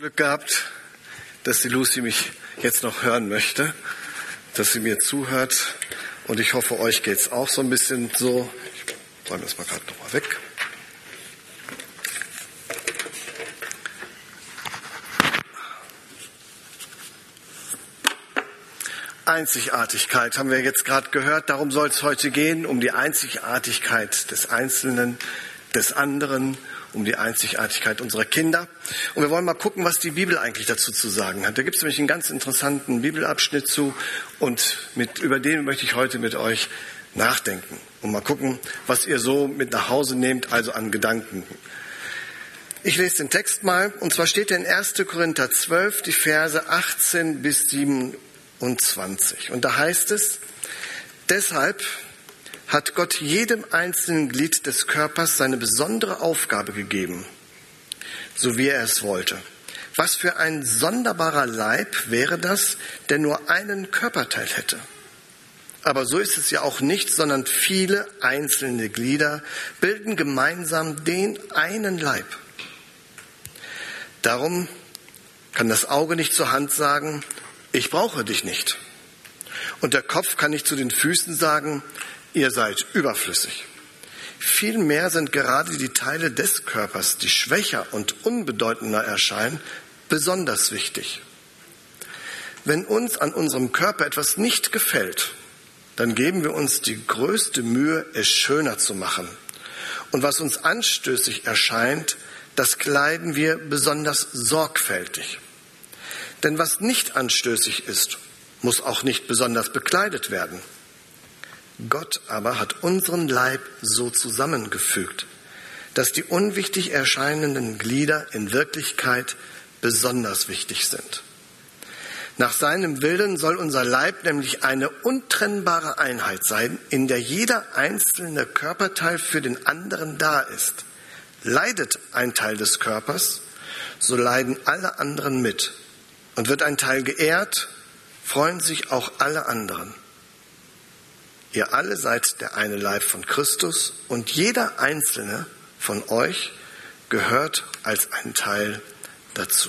Glück gehabt, dass die Lucy mich jetzt noch hören möchte, dass sie mir zuhört. Und ich hoffe, euch geht es auch so ein bisschen so. Ich räume das mal gerade nochmal weg. Einzigartigkeit haben wir jetzt gerade gehört. Darum soll es heute gehen, um die Einzigartigkeit des Einzelnen, des anderen, um die Einzigartigkeit unserer Kinder. Und wir wollen mal gucken, was die Bibel eigentlich dazu zu sagen hat. Da gibt es nämlich einen ganz interessanten Bibelabschnitt zu und über den möchte ich heute mit euch nachdenken und mal gucken, was ihr so mit nach Hause nehmt, also an Gedanken. Ich lese den Text mal, und zwar steht er in 1. Korinther 12, die Verse 18 bis 27. Und da heißt es: Deshalb hat Gott jedem einzelnen Glied des Körpers seine besondere Aufgabe gegeben, so wie er es wollte. Was für ein sonderbarer Leib wäre das, der nur einen Körperteil hätte. Aber so ist es ja auch nicht, sondern viele einzelne Glieder bilden gemeinsam den einen Leib. Darum kann das Auge nicht zur Hand sagen, ich brauche dich nicht. Und der Kopf kann nicht zu den Füßen sagen, ihr seid überflüssig. Vielmehr sind gerade die Teile des Körpers, die schwächer und unbedeutender erscheinen, besonders wichtig. Wenn uns an unserem Körper etwas nicht gefällt, dann geben wir uns die größte Mühe, es schöner zu machen. Und was uns anstößig erscheint, das kleiden wir besonders sorgfältig. Denn was nicht anstößig ist, muss auch nicht besonders bekleidet werden. Gott aber hat unseren Leib so zusammengefügt, dass die unwichtig erscheinenden Glieder in Wirklichkeit besonders wichtig sind. Nach seinem Willen soll unser Leib nämlich eine untrennbare Einheit sein, in der jeder einzelne Körperteil für den anderen da ist. Leidet ein Teil des Körpers, so leiden alle anderen mit. Und wird ein Teil geehrt, freuen sich auch alle anderen. Ihr alle seid der eine Leib von Christus und jeder einzelne von euch gehört als ein Teil dazu.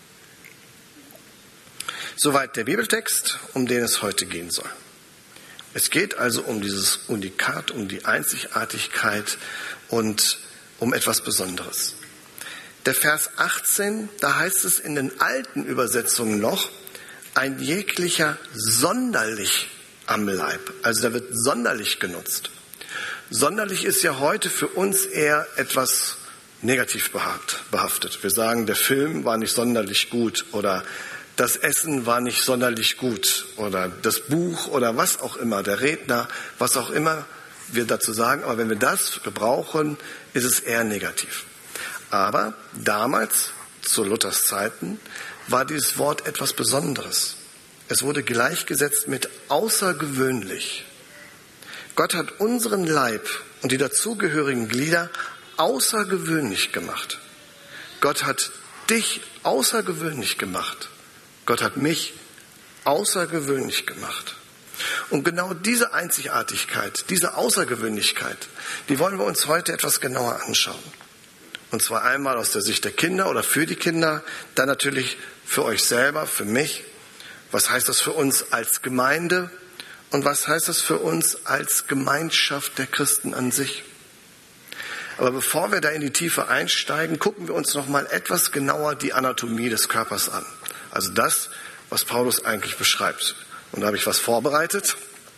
Soweit der Bibeltext, um den es heute gehen soll. Es geht also um dieses Unikat, um die Einzigartigkeit und um etwas Besonderes. Der Vers 18, da heißt es in den alten Übersetzungen noch, ein jeglicher sonderlich am Leib. Also da wird sonderlich genutzt. Sonderlich ist ja heute für uns eher etwas negativ behaftet. Wir sagen, der Film war nicht sonderlich gut oder das Essen war nicht sonderlich gut oder das Buch oder was auch immer, der Redner, was auch immer wir dazu sagen. Aber wenn wir das gebrauchen, ist es eher negativ. Aber damals, zu Luthers Zeiten, war dieses Wort etwas Besonderes. Es wurde gleichgesetzt mit außergewöhnlich. Gott hat unseren Leib und die dazugehörigen Glieder außergewöhnlich gemacht. Gott hat dich außergewöhnlich gemacht. Gott hat mich außergewöhnlich gemacht. Und genau diese Einzigartigkeit, diese Außergewöhnlichkeit, die wollen wir uns heute etwas genauer anschauen. Und zwar einmal aus der Sicht der Kinder oder für die Kinder, dann natürlich für euch selber, für mich. Was heißt das für uns als Gemeinde und was heißt das für uns als Gemeinschaft der Christen an sich? Aber bevor wir da in die Tiefe einsteigen, gucken wir uns noch mal etwas genauer die Anatomie des Körpers an. Also das, was Paulus eigentlich beschreibt. Und da habe ich was vorbereitet.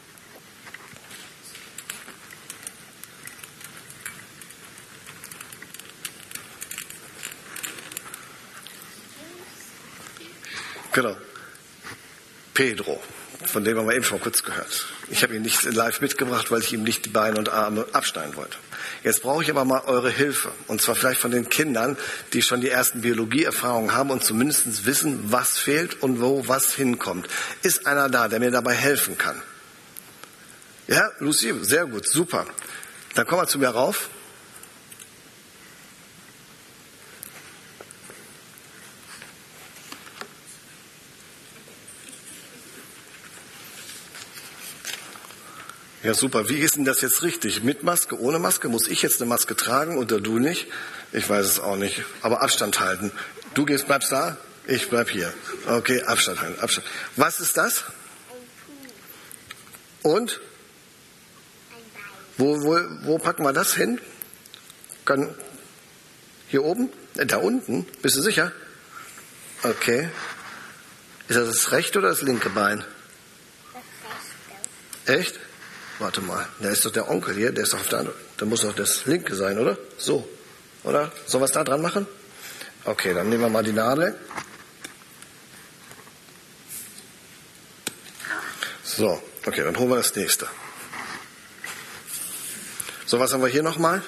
Genau. Pedro, von dem haben wir eben schon kurz gehört. Ich habe ihn nicht live mitgebracht, weil ich ihm nicht die Beine und Arme abschneiden wollte. Jetzt brauche ich aber mal eure Hilfe. Und zwar vielleicht von den Kindern, die schon die ersten Biologieerfahrungen haben und zumindest wissen, was fehlt und wo was hinkommt. Ist einer da, der mir dabei helfen kann? Ja, Lucy, sehr gut, super. Dann komm mal zu mir rauf. Ja, super. Wie ist denn das jetzt richtig? Mit Maske, ohne Maske? Muss ich jetzt eine Maske tragen oder du nicht? Ich weiß es auch nicht. Aber Abstand halten. Du bleibst da, ich bleib hier. Okay, Abstand halten, Abstand. Was ist das? Und? Wo packen wir das hin? Hier oben? Da unten? Bist du sicher? Okay. Ist das rechte oder das linke Bein? Das rechte. Echt? Warte mal. Da ist doch der Onkel hier, der ist doch auf der anderen. Da muss doch das linke sein, oder? So. Oder? Sollen wir es da dran machen? Okay, dann nehmen wir mal die Nadel. So, okay, dann holen wir das nächste. So, was haben wir hier nochmal?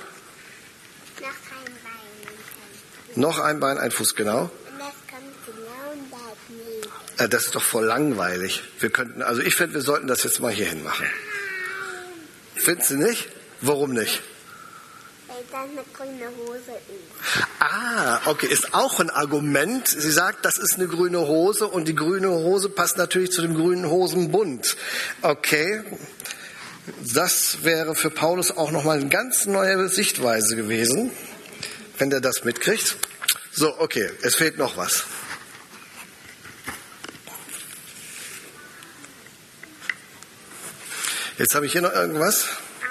Noch ein Bein, ein Fuß, genau. Und das kommt genau da. Das ist doch voll langweilig. Ich finde, wir sollten das jetzt mal hier hin machen. Findest du nicht? Warum nicht? Weil das eine grüne Hose ist. Ah, okay, ist auch ein Argument. Sie sagt, das ist eine grüne Hose und die grüne Hose passt natürlich zu dem grünen Hosenbund. Okay, das wäre für Paulus auch nochmal eine ganz neue Sichtweise gewesen, wenn der das mitkriegt. So, okay, es fehlt noch was. Jetzt habe ich hier noch irgendwas.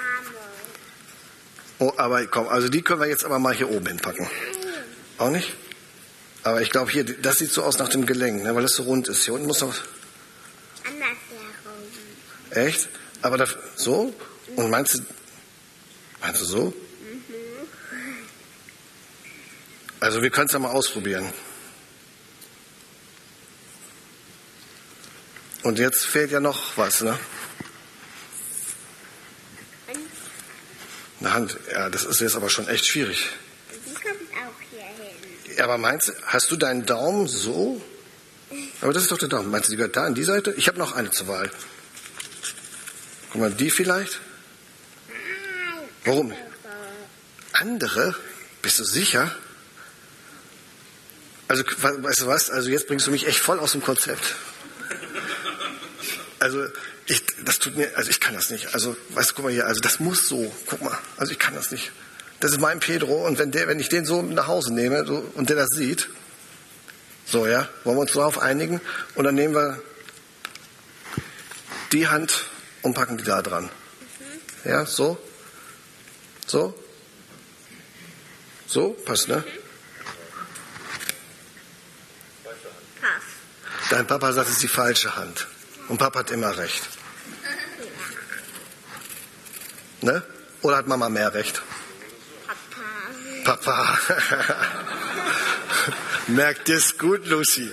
Oh, aber komm, also die können wir jetzt aber mal hier oben hinpacken. Auch nicht? Aber ich glaube hier, das sieht so aus nach dem Gelenk, ne, weil das so rund ist. Hier unten muss noch... Andersherum. Echt? Aber da, so? Und meinst du so? Mhm. Also wir können es ja mal ausprobieren. Und jetzt fehlt ja noch was, ne? Eine Hand. Ja, das ist jetzt aber schon echt schwierig. Die kommt auch hier hin. Ja, aber meinst du, hast du deinen Daumen so? Aber das ist doch der Daumen. Meinst du, die gehört da an die Seite? Ich habe noch eine zur Wahl. Guck mal, die vielleicht? Nein. Warum nicht? Andere? Bist du sicher? Also, weißt du was? Also jetzt bringst du mich echt voll aus dem Konzept. Also, ich kann das nicht. Also, weißt du, guck mal hier, also das muss so. Guck mal, also ich kann das nicht. Das ist mein Pedro und wenn ich den so nach Hause nehme so, und der das sieht, so, ja, wollen wir uns darauf einigen? Und dann nehmen wir die Hand und packen die da dran. Mhm. Ja, so? So? So? Passt, ne? Passt. Dein Papa sagt, es ist die falsche Hand. Und Papa hat immer recht. Ne? Oder hat Mama mehr recht? Papa. Merkt es gut, Lucy.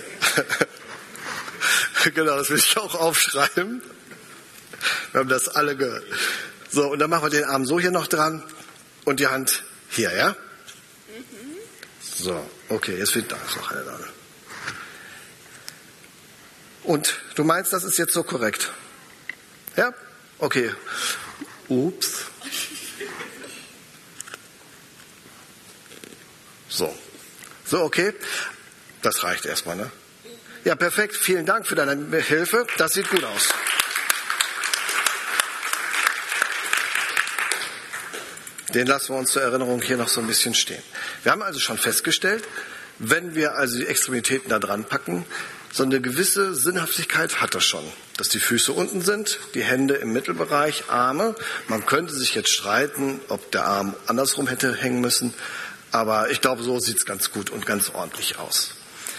Genau, das will ich auch aufschreiben. Wir haben das alle gehört. So, und dann machen wir den Arm so hier noch dran und die Hand hier, ja? Mhm. So, okay, jetzt fehlt da noch eine Nadel. Und du meinst, das ist jetzt so korrekt? Ja? Okay. Ups. So, okay. Das reicht erstmal, ne? Ja, perfekt. Vielen Dank für deine Hilfe. Das sieht gut aus. Den lassen wir uns zur Erinnerung hier noch so ein bisschen stehen. Wir haben also schon festgestellt, wenn wir also die Extremitäten da dran packen, so eine gewisse Sinnhaftigkeit hat das schon. Dass die Füße unten sind, die Hände im Mittelbereich, Arme. Man könnte sich jetzt streiten, ob der Arm andersrum hätte hängen müssen. Aber ich glaube, so sieht es ganz gut und ganz ordentlich aus.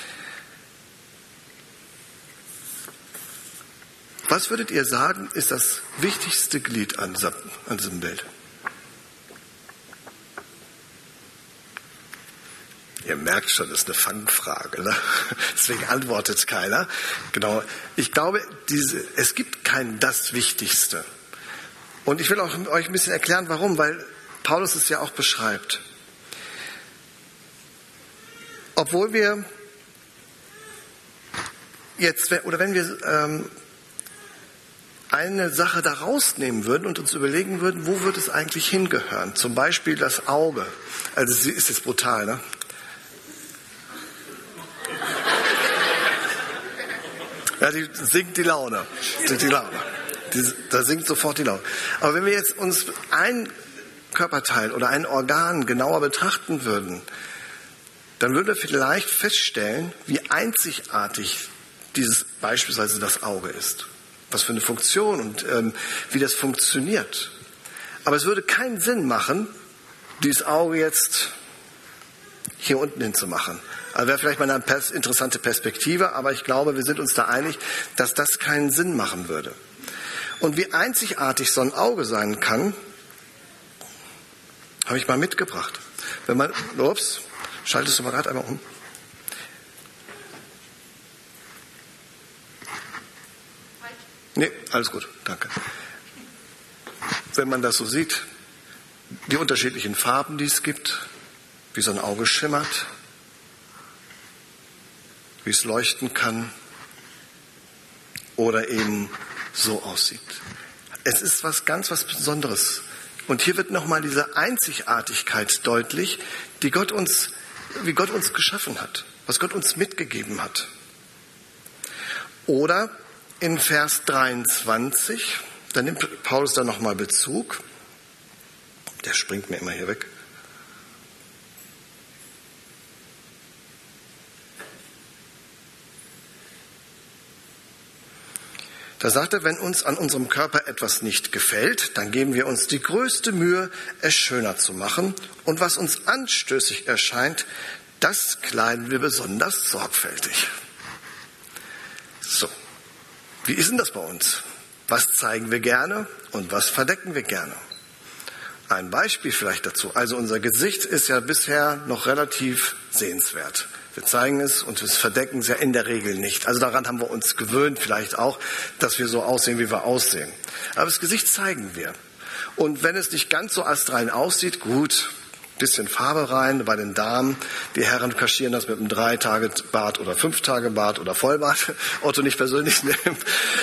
Was würdet ihr sagen, ist das wichtigste Glied an diesem Bild? Ihr merkt schon, das ist eine Fangfrage, ne? Deswegen antwortet keiner. Genau. Ich glaube, es gibt kein das Wichtigste. Und ich will euch ein bisschen erklären, warum, weil Paulus es ja auch beschreibt. Obwohl wir jetzt, oder wenn wir eine Sache da rausnehmen würden und uns überlegen würden, wo wird es eigentlich hingehören? Zum Beispiel das Auge. Also sie ist jetzt brutal, ne? Ja, die sinkt die Laune. Da sinkt sofort die Laune. Aber wenn wir jetzt uns ein Körperteil oder ein Organ genauer betrachten würden, dann würden wir vielleicht feststellen, wie einzigartig dieses beispielsweise das Auge ist. Was für eine Funktion und wie das funktioniert. Aber es würde keinen Sinn machen, dieses Auge jetzt hier unten hinzumachen. Also wäre vielleicht mal eine interessante Perspektive, aber ich glaube, wir sind uns da einig, dass das keinen Sinn machen würde. Und wie einzigartig so ein Auge sein kann, habe ich mal mitgebracht. Wenn man, schaltest du mal gerade einmal um. Nee, alles gut, danke. Wenn man das so sieht, die unterschiedlichen Farben, die es gibt, wie so ein Auge schimmert, wie es leuchten kann oder eben so aussieht. Es ist was Besonderes. Und hier wird nochmal diese Einzigartigkeit deutlich, wie Gott uns geschaffen hat, was Gott uns mitgegeben hat. Oder in Vers 23, da nimmt Paulus dann nochmal Bezug. Der springt mir immer hier weg. Da sagt er, wenn uns an unserem Körper etwas nicht gefällt, dann geben wir uns die größte Mühe, es schöner zu machen. Und was uns anstößig erscheint, das kleiden wir besonders sorgfältig. So, wie ist denn das bei uns? Was zeigen wir gerne und was verdecken wir gerne? Ein Beispiel vielleicht dazu. Also unser Gesicht ist ja bisher noch relativ sehenswert. Wir zeigen es und wir verdecken es ja in der Regel nicht. Also daran haben wir uns gewöhnt vielleicht auch, dass wir so aussehen, wie wir aussehen. Aber das Gesicht zeigen wir. Und wenn es nicht ganz so astrein aussieht, gut, bisschen Farbe rein bei den Damen. Die Herren kaschieren das mit einem 3-Tage-Bart oder 5-Tage-Bart oder Vollbart. Otto nicht persönlich nehmen.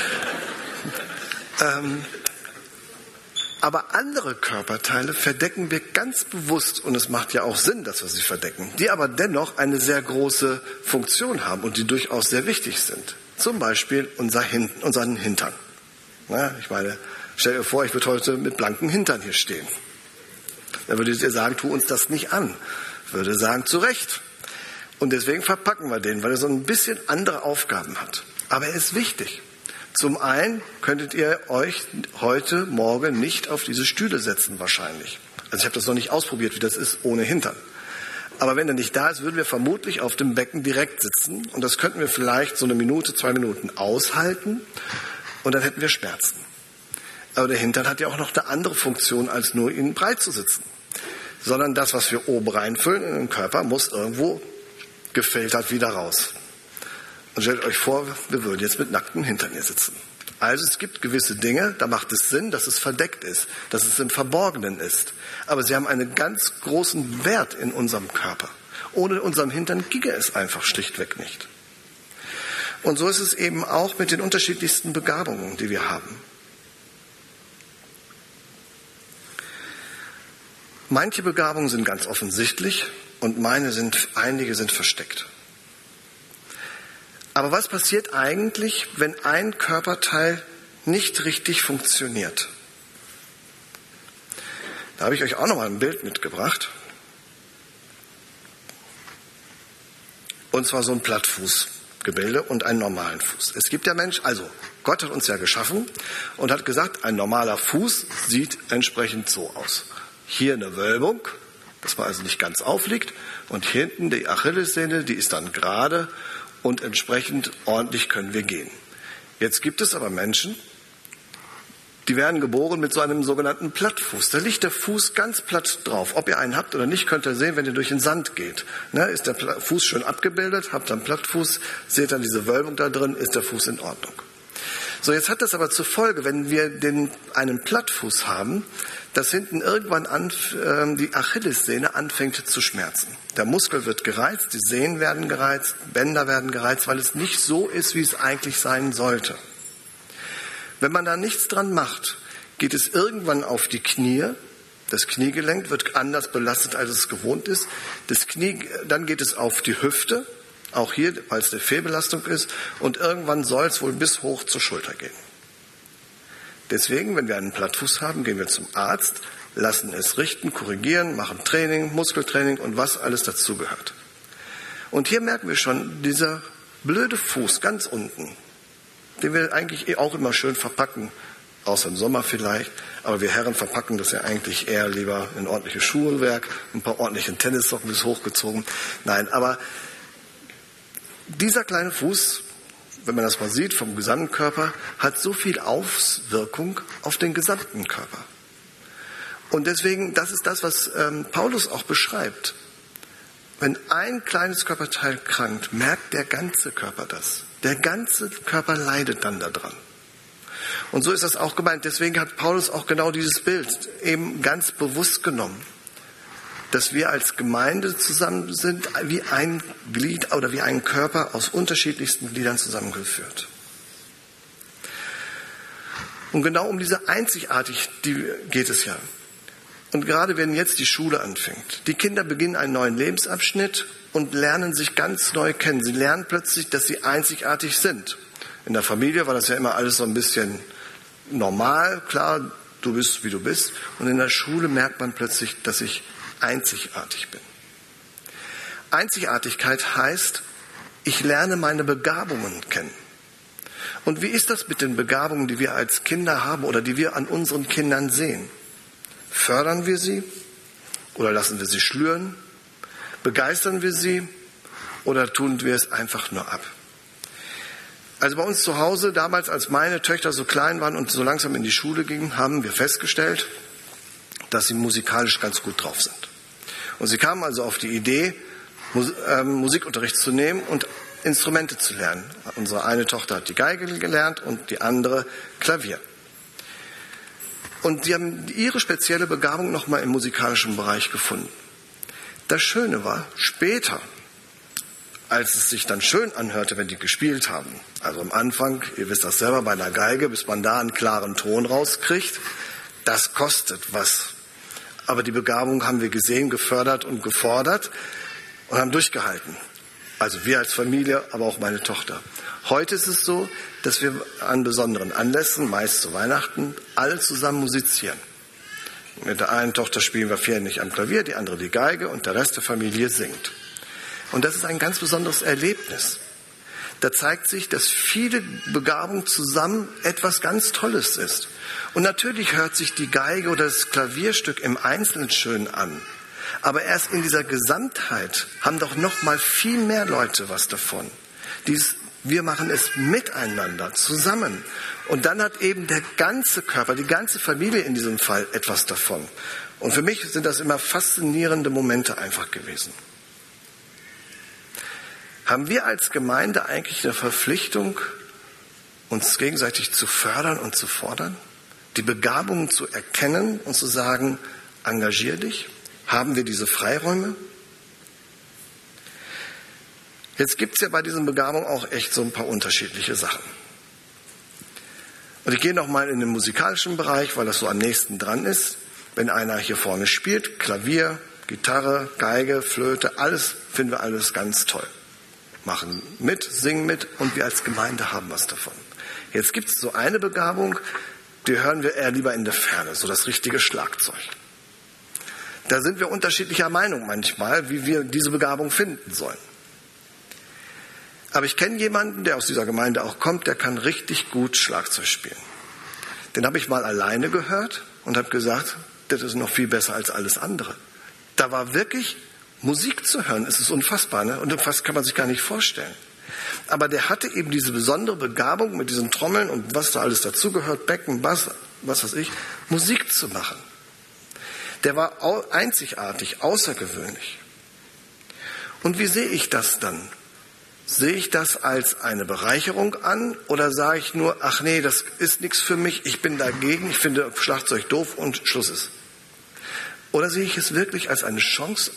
Aber andere Körperteile verdecken wir ganz bewusst, und es macht ja auch Sinn, dass wir sie verdecken, die aber dennoch eine sehr große Funktion haben und die durchaus sehr wichtig sind. Zum Beispiel unseren Hintern. Na, ich meine, stell dir vor, ich würde heute mit blankem Hintern hier stehen. Dann würdet ihr sagen, tu uns das nicht an. Ich würde sagen, zu Recht. Und deswegen verpacken wir den, weil er so ein bisschen andere Aufgaben hat. Aber er ist wichtig. Zum einen könntet ihr euch heute Morgen nicht auf diese Stühle setzen wahrscheinlich. Also ich habe das noch nicht ausprobiert, wie das ist ohne Hintern. Aber wenn er nicht da ist, würden wir vermutlich auf dem Becken direkt sitzen. Und das könnten wir vielleicht so 1 Minute, 2 Minuten aushalten. Und dann hätten wir Schmerzen. Aber der Hintern hat ja auch noch eine andere Funktion, als nur ihn breit zu sitzen. Sondern das, was wir oben reinfüllen in den Körper, muss irgendwo gefiltert wieder raus. Und stellt euch vor, wir würden jetzt mit nacktem Hintern hier sitzen. Also es gibt gewisse Dinge, da macht es Sinn, dass es verdeckt ist, dass es im Verborgenen ist. Aber sie haben einen ganz großen Wert in unserem Körper. Ohne unserem Hintern ginge es einfach schlichtweg nicht. Und so ist es eben auch mit den unterschiedlichsten Begabungen, die wir haben. Manche Begabungen sind ganz offensichtlich und einige sind versteckt. Aber was passiert eigentlich, wenn ein Körperteil nicht richtig funktioniert? Da habe ich euch auch noch mal ein Bild mitgebracht. Und zwar so ein Plattfußgebilde und einen normalen Fuß. Es gibt ja Menschen, also Gott hat uns ja geschaffen und hat gesagt, ein normaler Fuß sieht entsprechend so aus. Hier eine Wölbung, dass man also nicht ganz aufliegt. Und hier hinten die Achillessehne, die ist dann gerade und entsprechend ordentlich können wir gehen. Jetzt gibt es aber Menschen, die werden geboren mit so einem sogenannten Plattfuß. Da liegt der Fuß ganz platt drauf. Ob ihr einen habt oder nicht, könnt ihr sehen, wenn ihr durch den Sand geht. Ist der Fuß schön abgebildet, habt dann Plattfuß, seht dann diese Wölbung da drin, ist der Fuß in Ordnung. So, jetzt hat das aber zur Folge, wenn wir einen Plattfuß haben, dass hinten irgendwann die Achillessehne anfängt zu schmerzen. Der Muskel wird gereizt, die Sehnen werden gereizt, Bänder werden gereizt, weil es nicht so ist, wie es eigentlich sein sollte. Wenn man da nichts dran macht, geht es irgendwann auf die Knie. Das Kniegelenk wird anders belastet, als es gewohnt ist. Dann geht es auf die Hüfte, auch hier, weil es eine Fehlbelastung ist. Und irgendwann soll es wohl bis hoch zur Schulter gehen. Deswegen, wenn wir einen Plattfuß haben, gehen wir zum Arzt, lassen es richten, korrigieren, machen Training, Muskeltraining und was alles dazugehört. Und hier merken wir schon, dieser blöde Fuß ganz unten, den wir eigentlich auch immer schön verpacken, außer im Sommer vielleicht, aber wir Herren verpacken das ja eigentlich eher lieber in ordentliches Schuhwerk, ein paar ordentliche Tennissocken bis hochgezogen. Nein, aber dieser kleine Fuß, wenn man das mal sieht vom gesamten Körper, hat so viel Auswirkung auf den gesamten Körper. Und deswegen, das ist das, was Paulus auch beschreibt. Wenn ein kleines Körperteil krankt, merkt der ganze Körper das. Der ganze Körper leidet dann daran. Und so ist das auch gemeint. Deswegen hat Paulus auch genau dieses Bild eben ganz bewusst genommen, dass wir als Gemeinde zusammen sind, wie ein Glied oder wie ein Körper aus unterschiedlichsten Gliedern zusammengeführt. Und genau um diese Einzigartigkeit geht es ja. Und gerade wenn jetzt die Schule anfängt, die Kinder beginnen einen neuen Lebensabschnitt und lernen sich ganz neu kennen. Sie lernen plötzlich, dass sie einzigartig sind. In der Familie war das ja immer alles so ein bisschen normal, klar, du bist, wie du bist. Und in der Schule merkt man plötzlich, dass ich einzigartig bin. Einzigartigkeit heißt, ich lerne meine Begabungen kennen. Und wie ist das mit den Begabungen, die wir als Kinder haben oder die wir an unseren Kindern sehen? Fördern wir sie oder lassen wir sie schlüren? Begeistern wir sie oder tun wir es einfach nur ab? Also bei uns zu Hause, damals als meine Töchter so klein waren und so langsam in die Schule gingen, haben wir festgestellt, dass sie musikalisch ganz gut drauf sind. Und sie kamen also auf die Idee, Musikunterricht zu nehmen und Instrumente zu lernen. Unsere eine Tochter hat die Geige gelernt und die andere Klavier. Und sie haben ihre spezielle Begabung nochmal im musikalischen Bereich gefunden. Das Schöne war, später, als es sich dann schön anhörte, wenn die gespielt haben, also am Anfang, ihr wisst das selber, bei einer Geige, bis man da einen klaren Ton rauskriegt, das kostet was. Aber die Begabung haben wir gesehen, gefördert und gefordert und haben durchgehalten. Also wir als Familie, aber auch meine Tochter. Heute ist es so, dass wir an besonderen Anlässen, meist zu Weihnachten, alle zusammen musizieren. Mit der einen Tochter spielen wir vierhändig am Klavier, die andere die Geige und der Rest der Familie singt. Und das ist ein ganz besonderes Erlebnis. Da zeigt sich, dass viele Begabungen zusammen etwas ganz Tolles ist. Und natürlich hört sich die Geige oder das Klavierstück im Einzelnen schön an. Aber erst in dieser Gesamtheit haben doch noch mal viel mehr Leute was davon. Wir machen es miteinander, zusammen. Und dann hat eben der ganze Körper, die ganze Familie in diesem Fall etwas davon. Und für mich sind das immer faszinierende Momente einfach gewesen. Haben wir als Gemeinde eigentlich eine Verpflichtung, uns gegenseitig zu fördern und zu fordern? Die Begabungen zu erkennen und zu sagen, engagier dich? Haben wir diese Freiräume? Jetzt gibt es ja bei diesen Begabungen auch echt so ein paar unterschiedliche Sachen. Und ich gehe nochmal in den musikalischen Bereich, weil das so am nächsten dran ist. Wenn einer hier vorne spielt, Klavier, Gitarre, Geige, Flöte, alles, finden wir alles ganz toll. Machen mit, singen mit und wir als Gemeinde haben was davon. Jetzt gibt es so eine Begabung, die hören wir eher lieber in der Ferne, so das richtige Schlagzeug. Da sind wir unterschiedlicher Meinung manchmal, wie wir diese Begabung finden sollen. Aber ich kenne jemanden, der aus dieser Gemeinde auch kommt, der kann richtig gut Schlagzeug spielen. Den habe ich mal alleine gehört und habe gesagt, das ist noch viel besser als alles andere. Da war wirklich Musik zu hören, es ist unfassbar, ne? Und fast kann man sich gar nicht vorstellen. Aber der hatte eben diese besondere Begabung mit diesen Trommeln und was da alles dazugehört, Becken, Bass, was weiß ich, Musik zu machen. Der war einzigartig, außergewöhnlich. Und wie sehe ich das dann? Sehe ich das als eine Bereicherung an oder sage ich nur, ach nee, das ist nichts für mich, ich bin dagegen, ich finde Schlagzeug doof und Schluss ist? Oder sehe ich es wirklich als eine Chance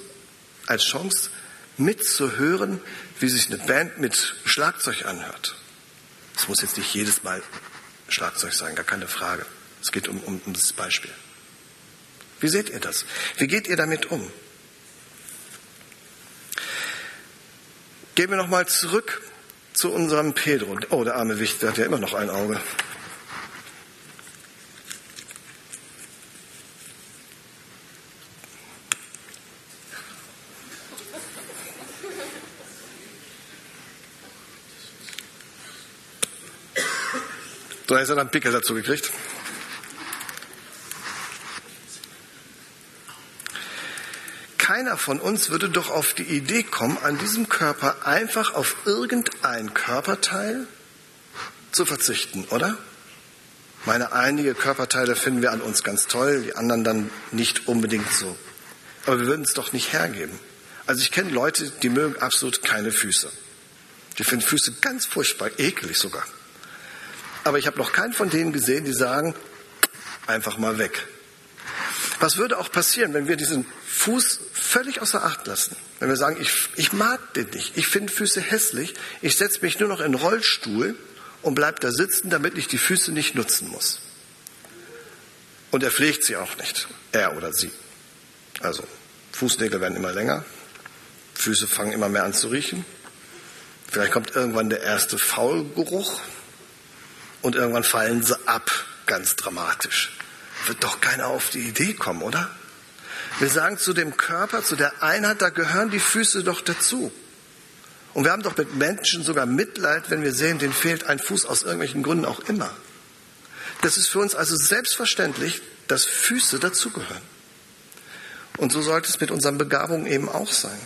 mitzuhören, wie sich eine Band mit Schlagzeug anhört? Es muss jetzt nicht jedes Mal Schlagzeug sein, gar keine Frage. Es geht um das Beispiel. Wie seht ihr das? Wie geht ihr damit um? Gehen wir nochmal zurück zu unserem Pedro. Oh, der arme Wicht, der hat ja immer noch ein Auge. So, jetzt hat er einen Pickel dazu gekriegt. Keiner von uns würde doch auf die Idee kommen, an diesem Körper einfach auf irgendein Körperteil zu verzichten, oder? Meine einige Körperteile finden wir an uns ganz toll, die anderen dann nicht unbedingt so. Aber wir würden es doch nicht hergeben. Also ich kenne Leute, die mögen absolut keine Füße. Die finden Füße ganz furchtbar, ekelig sogar. Aber ich habe noch keinen von denen gesehen, die sagen, einfach mal weg. Was würde auch passieren, wenn wir diesen Fuß völlig außer Acht lassen? Wenn wir sagen, ich mag den nicht, ich finde Füße hässlich, ich setze mich nur noch in den Rollstuhl und bleib da sitzen, damit ich die Füße nicht nutzen muss. Und er pflegt sie auch nicht, er oder sie. Also Fußnägel werden immer länger, Füße fangen immer mehr an zu riechen. Vielleicht kommt irgendwann der erste Faulgeruch und irgendwann fallen sie ab, ganz dramatisch. Wird doch keiner auf die Idee kommen, oder? Wir sagen zu dem Körper, zu der Einheit, da gehören die Füße doch dazu. Und wir haben doch mit Menschen sogar Mitleid, wenn wir sehen, denen fehlt ein Fuß aus irgendwelchen Gründen auch immer. Das ist für uns also selbstverständlich, dass Füße dazugehören. Und so sollte es mit unseren Begabungen eben auch sein.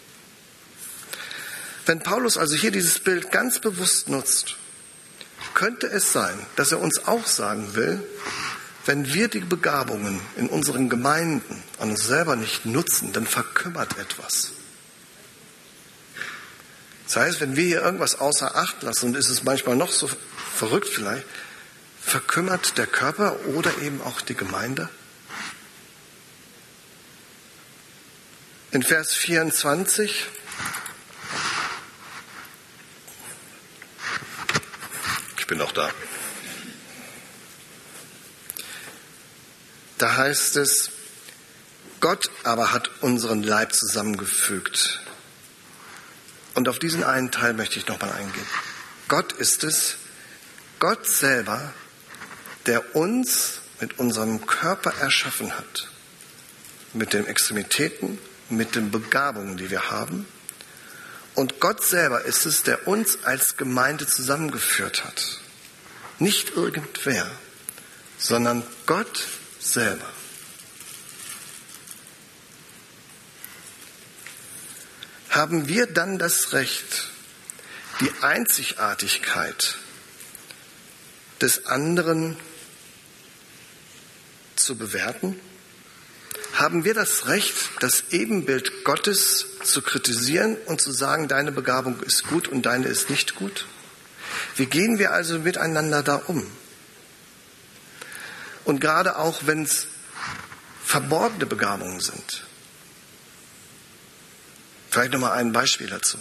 Wenn Paulus also hier dieses Bild ganz bewusst nutzt, könnte es sein, dass er uns auch sagen will, wenn wir die Begabungen in unseren Gemeinden an uns selber nicht nutzen, dann verkümmert etwas. Das heißt, wenn wir hier irgendwas außer Acht lassen, und ist es manchmal noch so verrückt vielleicht, verkümmert der Körper oder eben auch die Gemeinde? In Vers 24 ich bin noch da. Da heißt es, Gott aber hat unseren Leib zusammengefügt. Und auf diesen einen Teil möchte ich nochmal eingehen. Gott ist es, Gott selber, der uns mit unserem Körper erschaffen hat. Mit den Extremitäten, mit den Begabungen, die wir haben. Und Gott selber ist es, der uns als Gemeinde zusammengeführt hat. Nicht irgendwer, sondern Gott selber. Haben wir dann das Recht, die Einzigartigkeit des anderen zu bewerten? Haben wir das Recht, das Ebenbild Gottes zu kritisieren und zu sagen, deine Begabung ist gut und deine ist nicht gut? Wie gehen wir also miteinander da um? Und gerade auch, wenn es verborgene Begabungen sind. Vielleicht nochmal ein Beispiel dazu.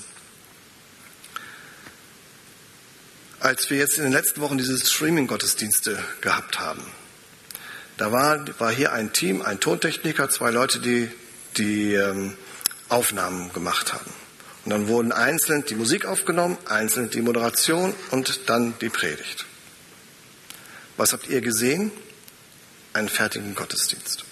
Als wir jetzt in den letzten Wochen diese Streaming-Gottesdienste gehabt haben, da war hier ein Team, ein Tontechniker, 2 Leute, die Aufnahmen gemacht haben. Und dann wurden einzeln die Musik aufgenommen, einzeln die Moderation und dann die Predigt. Was habt ihr gesehen? Einen fertigen Gottesdienst.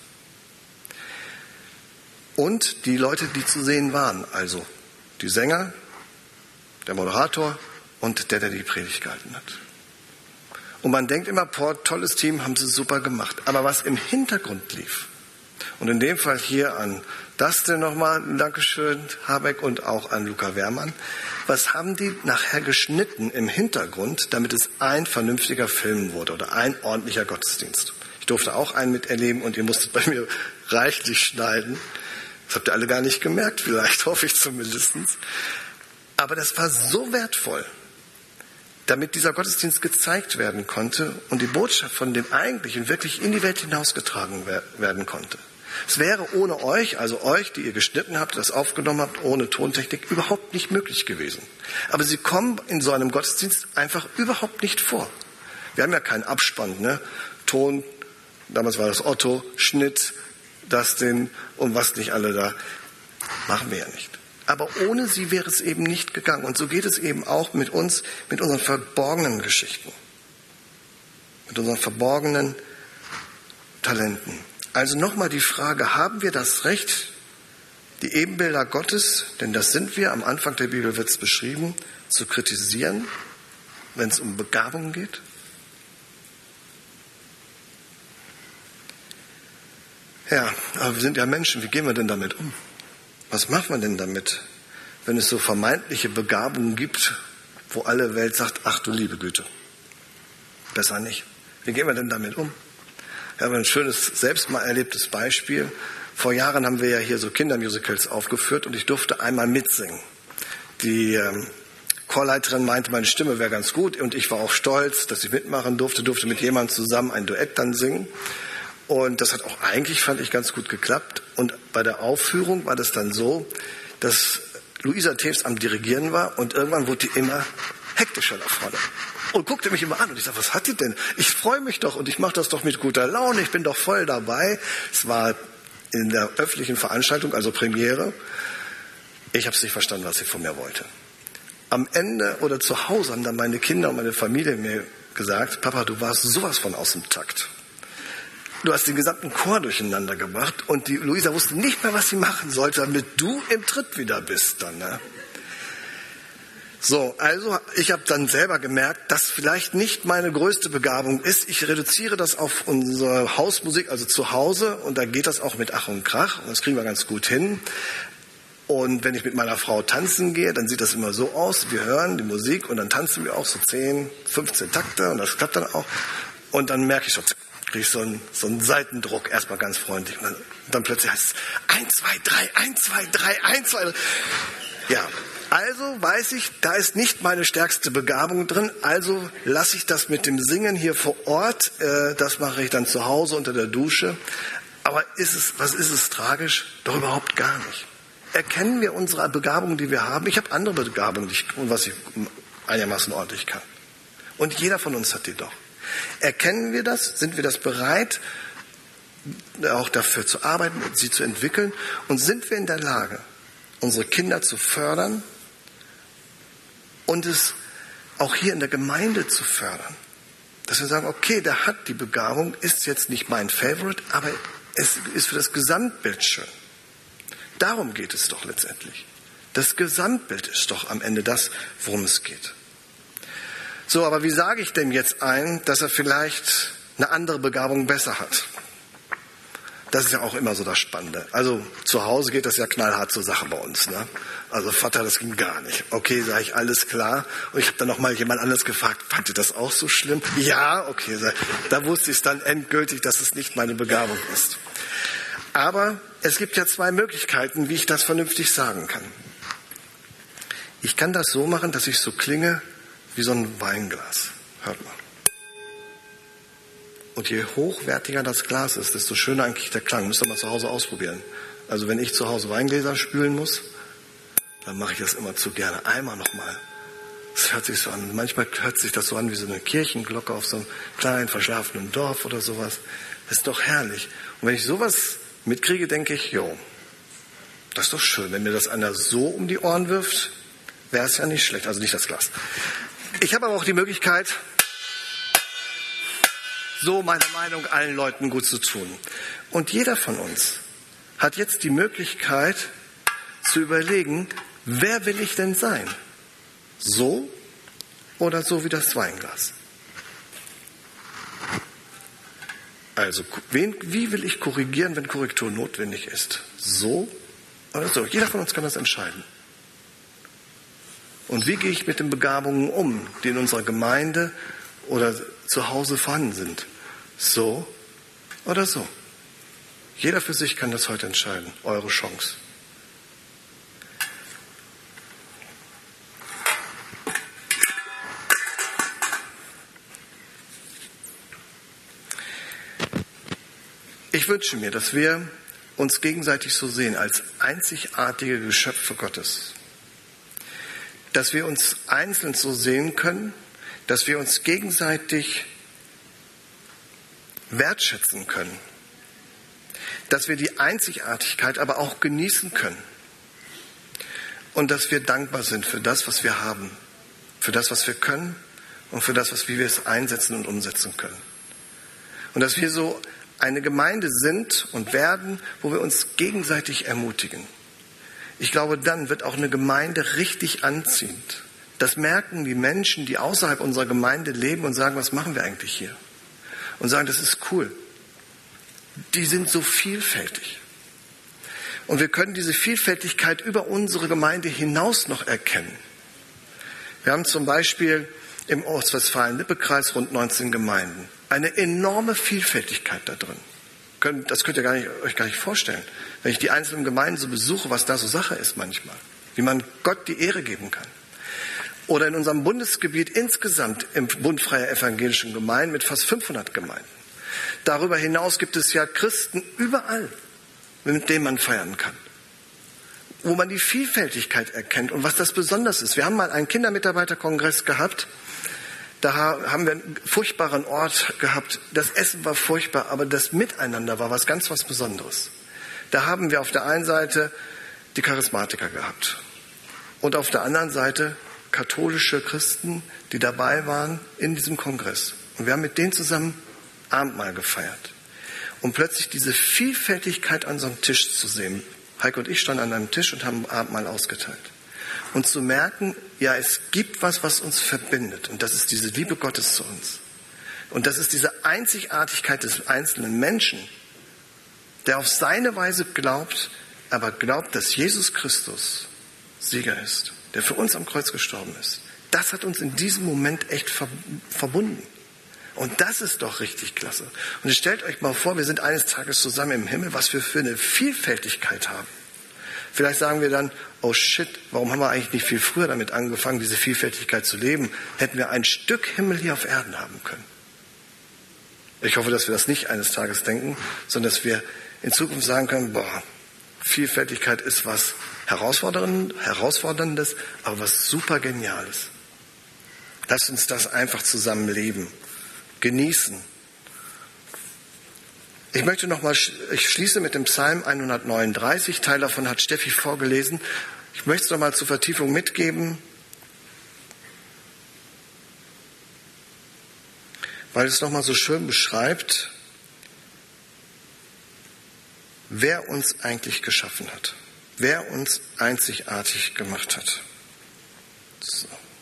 Und die Leute, die zu sehen waren, also die Sänger, der Moderator und der die Predigt gehalten hat. Und man denkt immer, tolles Team, haben sie super gemacht. Aber was im Hintergrund lief, und in dem Fall hier an Dustin nochmal ein Dankeschön, Habeck, und auch an Luca Wehrmann, was haben die nachher geschnitten im Hintergrund, damit es ein vernünftiger Film wurde oder ein ordentlicher Gottesdienst. Ich durfte auch einen miterleben und ihr musstet bei mir reichlich schneiden. Das habt ihr alle gar nicht gemerkt, vielleicht, hoffe ich zumindest. Aber das war so wertvoll, damit dieser Gottesdienst gezeigt werden konnte und die Botschaft von dem Eigentlichen wirklich in die Welt hinausgetragen werden konnte. Es wäre ohne euch, also euch, die ihr geschnitten habt, das aufgenommen habt, ohne Tontechnik, überhaupt nicht möglich gewesen. Aber sie kommen in so einem Gottesdienst einfach überhaupt nicht vor. Wir haben ja keinen Abspann, ne? Ton, damals war das Otto, Schnitt, Dustin und was nicht alle da. Machen wir ja nicht. Aber ohne sie wäre es eben nicht gegangen. Und so geht es eben auch mit uns, mit unseren verborgenen Geschichten. Mit unseren verborgenen Talenten. Also nochmal die Frage, haben wir das Recht, die Ebenbilder Gottes, denn das sind wir, am Anfang der Bibel wird es beschrieben, zu kritisieren, wenn es um Begabungen geht? Ja, aber wir sind ja Menschen, wie gehen wir denn damit um? Was macht man denn damit, wenn es so vermeintliche Begabungen gibt, wo alle Welt sagt, ach du liebe Güte, besser nicht. Wie gehen wir denn damit um? Ich habe ein schönes, selbst mal erlebtes Beispiel. Vor Jahren haben wir ja hier so Kindermusicals aufgeführt und ich durfte einmal mitsingen. Die Chorleiterin meinte, meine Stimme wäre ganz gut und ich war auch stolz, dass ich mitmachen durfte mit jemandem zusammen ein Duett dann singen. Und das hat auch eigentlich, fand ich, ganz gut geklappt. Und bei der Aufführung war das dann so, dass Luisa Teves am Dirigieren war und irgendwann wurde die immer hektischer da vorne und guckte mich immer an und ich sage, was hat die denn? Ich freue mich doch und ich mache das doch mit guter Laune, ich bin doch voll dabei. Es war in der öffentlichen Veranstaltung, also Premiere. Ich habe es nicht verstanden, was sie von mir wollte. Am Ende oder zu Hause haben dann meine Kinder und meine Familie mir gesagt, Papa, du warst sowas von aus dem Takt. Du hast den gesamten Chor durcheinander gebracht und die Luisa wusste nicht mehr, was sie machen sollte, damit du im Tritt wieder bist dann. Ne? So, also ich habe dann selber gemerkt, dass vielleicht nicht meine größte Begabung ist. Ich reduziere das auf unsere Hausmusik, also zu Hause, und da geht das auch mit Ach und Krach und das kriegen wir ganz gut hin. Und wenn ich mit meiner Frau tanzen gehe, dann sieht das immer so aus, wir hören die Musik und dann tanzen wir auch so 10, 15 Takte und das klappt dann auch. Und dann merke ich so, kriege ich so einen Seitendruck, erstmal ganz freundlich. Und dann plötzlich heißt es 1, 2, 3, 1, 2, 3, 1, 2, 3. Ja, also weiß ich, da ist nicht meine stärkste Begabung drin, also lasse ich das mit dem Singen hier vor Ort, das mache ich dann zu Hause unter der Dusche. Aber was ist es tragisch? Doch überhaupt gar nicht. Erkennen wir unsere Begabungen, die wir haben. Ich habe andere Begabungen, was ich einigermaßen ordentlich kann. Und jeder von uns hat die doch. Erkennen wir das? Sind wir das bereit, auch dafür zu arbeiten, sie zu entwickeln? Und sind wir in der Lage, unsere Kinder zu fördern und es auch hier in der Gemeinde zu fördern? Dass wir sagen, okay, der hat die Begabung, ist jetzt nicht mein Favorite, aber es ist für das Gesamtbild schön. Darum geht es doch letztendlich. Das Gesamtbild ist doch am Ende das, worum es geht. So, aber wie sage ich denn jetzt ein, dass er vielleicht eine andere Begabung besser hat? Das ist ja auch immer so das Spannende. Also zu Hause geht das ja knallhart zur Sache bei uns. Ne? Also Vater, das ging gar nicht. Okay, sage ich, alles klar. Und ich habe dann noch mal jemand anderes gefragt, fand ihr das auch so schlimm? Ja, okay. Da wusste ich dann endgültig, dass es nicht meine Begabung ist. Aber es gibt ja zwei Möglichkeiten, wie ich das vernünftig sagen kann. Ich kann das so machen, dass ich so klinge wie so ein Weinglas. Hört mal. Und je hochwertiger das Glas ist, desto schöner eigentlich der Klang. Müsst ihr mal zu Hause ausprobieren. Also wenn ich zu Hause Weingläser spülen muss, dann mache ich das immer zu gerne. Einmal nochmal. Das hört sich so an. Manchmal hört sich das so an wie so eine Kirchenglocke auf so einem kleinen, verschlafenen Dorf oder sowas. Das ist doch herrlich. Und wenn ich sowas mitkriege, denke ich, jo, das ist doch schön. Wenn mir das einer so um die Ohren wirft, wäre es ja nicht schlecht. Also nicht das Glas. Ich habe aber auch die Möglichkeit, so meine Meinung allen Leuten gut zu tun. Und jeder von uns hat jetzt die Möglichkeit zu überlegen, wer will ich denn sein? So oder so wie das Weinglas? Also, wie will ich korrigieren, wenn Korrektur notwendig ist? So oder so? Jeder von uns kann das entscheiden. Und wie gehe ich mit den Begabungen um, die in unserer Gemeinde oder zu Hause vorhanden sind? So oder so? Jeder für sich kann das heute entscheiden. Eure Chance. Ich wünsche mir, dass wir uns gegenseitig so sehen als einzigartige Geschöpfe Gottes. Dass wir uns einzeln so sehen können, dass wir uns gegenseitig wertschätzen können. Dass wir die Einzigartigkeit aber auch genießen können. Und dass wir dankbar sind für das, was wir haben. Für das, was wir können und für das, wie wir es einsetzen und umsetzen können. Und dass wir so eine Gemeinde sind und werden, wo wir uns gegenseitig ermutigen. Ich glaube, dann wird auch eine Gemeinde richtig anziehend. Das merken die Menschen, die außerhalb unserer Gemeinde leben und sagen, was machen wir eigentlich hier? Und sagen, das ist cool. die sind so vielfältig. Und wir können diese Vielfältigkeit über unsere Gemeinde hinaus noch erkennen. Wir haben zum Beispiel im Ostwestfalen-Lippe-Kreis rund 19 Gemeinden. Eine enorme Vielfältigkeit da drin. Das könnt ihr euch gar nicht vorstellen. Wenn ich die einzelnen Gemeinden so besuche, was da so Sache ist manchmal. Wie man Gott die Ehre geben kann. Oder in unserem Bundesgebiet insgesamt im Bund Freier Evangelischen Gemeinden mit fast 500 Gemeinden. Darüber hinaus gibt es ja Christen überall, mit denen man feiern kann. Wo man die Vielfältigkeit erkennt und was das besonders ist. Wir haben mal einen Kindermitarbeiterkongress gehabt. Da haben wir einen furchtbaren Ort gehabt. Das Essen war furchtbar, aber das Miteinander war was Besonderes. Da haben wir auf der einen Seite die Charismatiker gehabt und auf der anderen Seite katholische Christen, die dabei waren in diesem Kongress. Und wir haben mit denen zusammen Abendmahl gefeiert. Und plötzlich diese Vielfältigkeit an so einem Tisch zu sehen. Heike und ich standen an einem Tisch und haben Abendmahl ausgeteilt. Und zu merken, ja, es gibt was uns verbindet. Und das ist diese Liebe Gottes zu uns. Und das ist diese Einzigartigkeit des einzelnen Menschen, der auf seine Weise glaubt, aber glaubt, dass Jesus Christus Sieger ist, der für uns am Kreuz gestorben ist. Das hat uns in diesem Moment echt verbunden. Und das ist doch richtig klasse. Und jetzt stellt euch mal vor, wir sind eines Tages zusammen im Himmel, was wir für eine Vielfältigkeit haben. Vielleicht sagen wir dann, oh shit, warum haben wir eigentlich nicht viel früher damit angefangen, diese Vielfältigkeit zu leben? Hätten wir ein Stück Himmel hier auf Erden haben können. Ich hoffe, dass wir das nicht eines Tages denken, sondern dass wir in Zukunft sagen können, Vielfältigkeit ist was Herausforderndes, aber was super Geniales. Lasst uns das einfach zusammen leben, genießen. Ich schließe mit dem Psalm 139, Teil davon hat Steffi vorgelesen. Ich möchte es nochmal zur Vertiefung mitgeben, weil es nochmal so schön beschreibt, wer uns eigentlich geschaffen hat, wer uns einzigartig gemacht hat. So.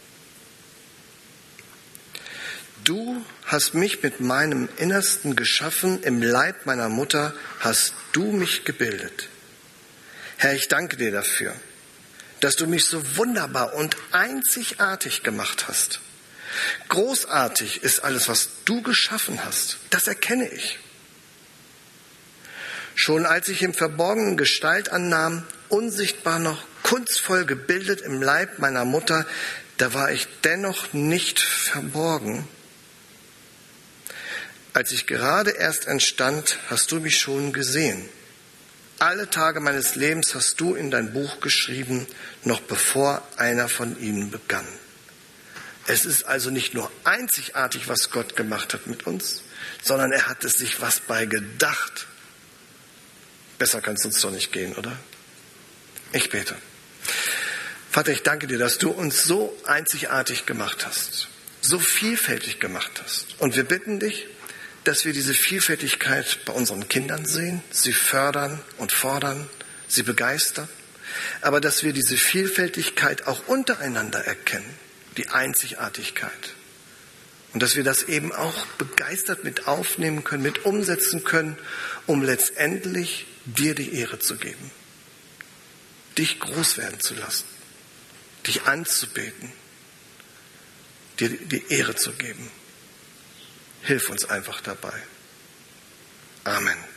Du hast mich mit meinem Innersten geschaffen, im Leib meiner Mutter hast du mich gebildet. Herr, ich danke dir dafür, dass du mich so wunderbar und einzigartig gemacht hast. Großartig ist alles, was du geschaffen hast. Das erkenne ich. Schon als ich im Verborgenen Gestalt annahm, unsichtbar noch, kunstvoll gebildet im Leib meiner Mutter, da war ich dennoch nicht verborgen. Als ich gerade erst entstand, hast du mich schon gesehen. Alle Tage meines Lebens hast du in dein Buch geschrieben, noch bevor einer von ihnen begann. Es ist also nicht nur einzigartig, was Gott gemacht hat mit uns, sondern er hat es sich was bei gedacht. Besser kann es uns doch nicht gehen, oder? Ich bete. Vater, ich danke dir, dass du uns so einzigartig gemacht hast, so vielfältig gemacht hast. Und wir bitten dich, dass wir diese Vielfältigkeit bei unseren Kindern sehen, sie fördern und fordern, sie begeistern, aber dass wir diese Vielfältigkeit auch untereinander erkennen, die Einzigartigkeit. Und dass wir das eben auch begeistert mit aufnehmen können, mit umsetzen können, um letztendlich dir die Ehre zu geben, dich groß werden zu lassen, dich anzubeten, dir die Ehre zu geben. Hilf uns einfach dabei. Amen.